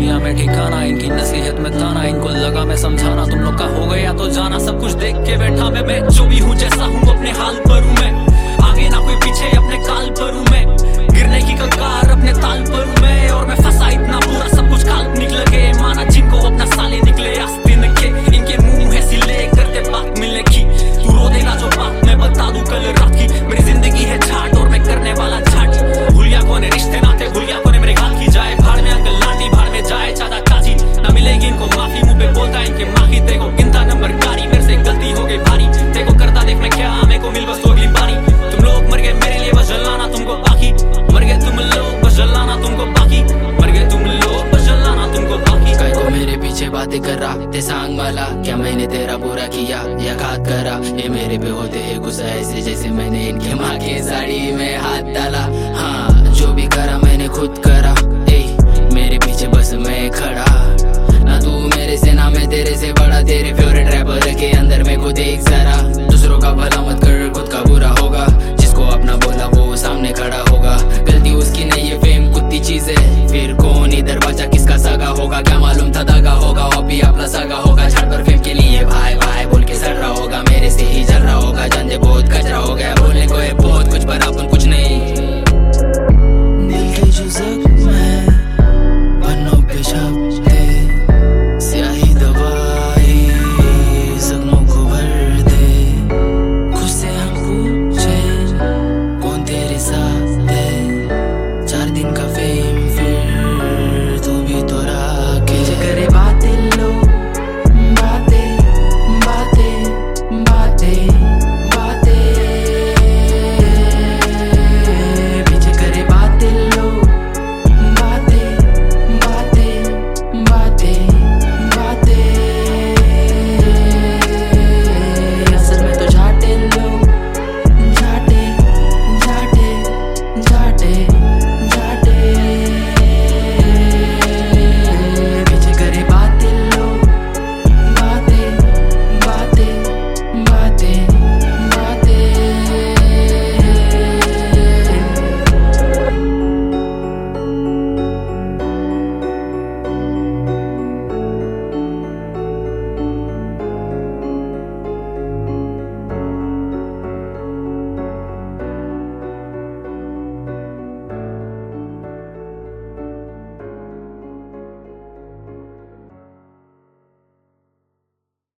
दुनिया में ठिकाना, इनकी नसीहत में ताना, इनको लगा मैं समझाना, तुम लोग का हो गया तो जाना। सब कुछ देख के बैठा मैं जो भी हूँ जैसा हूँ अपने हाल पर हूँ मैं, आगे ना कोई पीछे अपने काल पर हूँ मैं, गिरने की कगार अपने ताल पर हूँ मैं। और मैं फंसा इतना पूरा सब कुछ काल्पनिक लगे, माना जिनको अपना साले निकले आस्तीन के, इनके मुंह है सिले करते बात मिलने की। तू रो देगा जो बात मैं बता दूं कल रात की, मेरी जिंदगी है झाट और मैं करने वाला झाट। भूलिया कौन है रिश्ते नाते, भूलिया कौन है मेरे गाल की जाए, भाड़ में अंकल लाटी भाड़ में जाए चाचा चाची, ना मिलेगी इनको माफी। मुंह पे बोलता इनके माफी, तेको गिनता नंबर गाड़ी, मेरे से गलती हो गई भारी, तेको करता देख मैं क्या, मेरे को मिल बस तो अगली बारी। तुम लोग मर गए मेरे लिए बस जलाना तुमको बाकी, मर गए तुम लोग बस जलाना तुमको बाकी, मर गए तुम लोग बस जलाना तुमको बाकी। काय को मेरे पीछे बातें कर रहा ते सांग वाला, क्या मैंने तेरा बुरा किया या घात करा? ये मेरे पे होते है गुस्सा ऐसे जैसे मैंने इनके माँ के साड़ी में हाथ डाला।